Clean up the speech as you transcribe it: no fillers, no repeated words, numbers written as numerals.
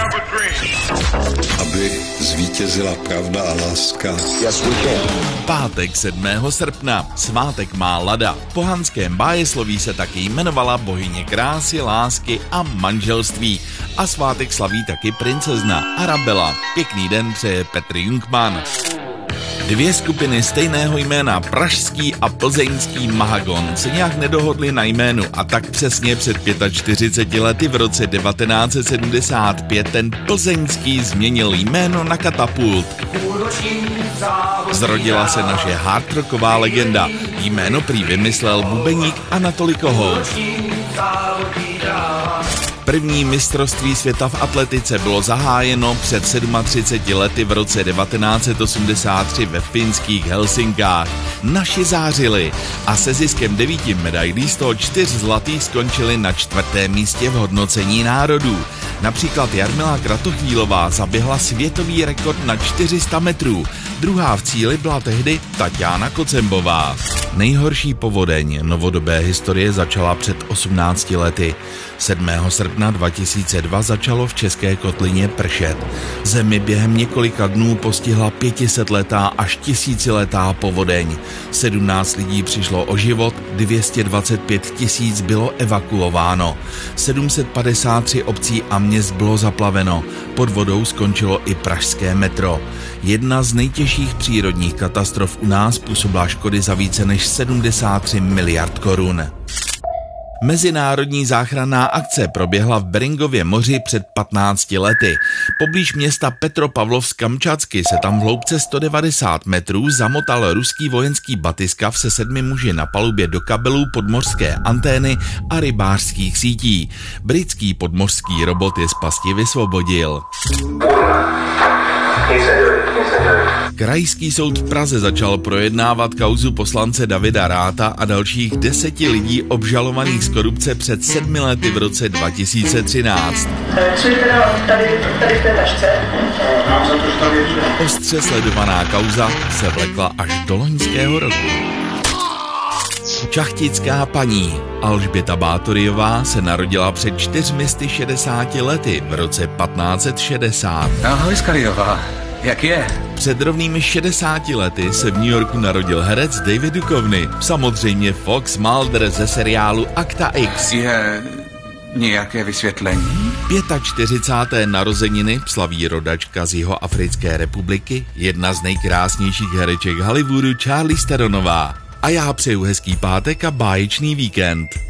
Aby zvítězila pravda a láska. Pátek 7. srpna. Svátek má Lada. V pohanském bájesloví se taky jmenovala bohyně krásy, lásky a manželství. A svátek slaví taky princezna Arabela. Pěkný den přeje Petr Jungmann. Dvě skupiny stejného jména, pražský a plzeňský Mahagon, se nějak nedohodly na jménu a tak přesně před 45 lety v roce 1975 ten plzeňský změnil jméno na Katapult. Zrodila se naše hardrocková legenda. Jméno prý vymyslel bubeník Anatolij Kohout. První mistrovství světa v atletice bylo zahájeno před 37 lety v roce 1983 ve finských Helsinkách. Naši zářili a se ziskem 9 medailí z toho 4 zlatých skončili na 4. místě v hodnocení národů. Například Jarmila Kratochvílová zaběhla světový rekord na 400 metrů. Druhá v cíli byla tehdy Taťána Kocembová. Nejhorší povodeň novodobé historie začala před 18 lety. 7. srpna 2002 začalo v České kotlině pršet. Zemi během několika dnů postihla 500letá až 1000letá povodeň. 17 lidí přišlo o život, 225 000 bylo evakuováno. 753 obcí a měst bylo zaplaveno. Pod vodou skončilo i pražské metro. Jedna z nejtěžších přírodních katastrof u nás působila škody za více než 73 miliard korun. Mezinárodní záchranná akce proběhla v Beringově moři před 15 lety. Poblíž města Petropavlovsk-Kamčatsky se tam v hloubce 190 metrů zamotal ruský vojenský batyskav se 7 muži na palubě do kabelů podmořské antény a rybářských sítí. Britský podmořský robot je z pasti vysvobodil. Krajský soud v Praze začal projednávat kauzu poslance Davida Ratha a dalších 10 lidí obžalovaných z korupce před 7 lety v roce 2013. Tady v té tašce. Ostře sledovaná kauza se vlekla až do loňského roku. Šachtická paní Alžběta Bátoryová se narodila před 460 lety v roce 1560. Ahoj, Skaliová. Jak je? Před rovnými 60 lety se v New Yorku narodil herec David Duchovny, samozřejmě Fox Mulder ze seriálu Akta X. Je nějaké vysvětlení? 45. narozeniny slaví rodačka z Jihoafrické republiky, jedna z nejkrásnějších hereček Hollywoodu Charlize Theronová. A já přeju hezký pátek a báječný víkend.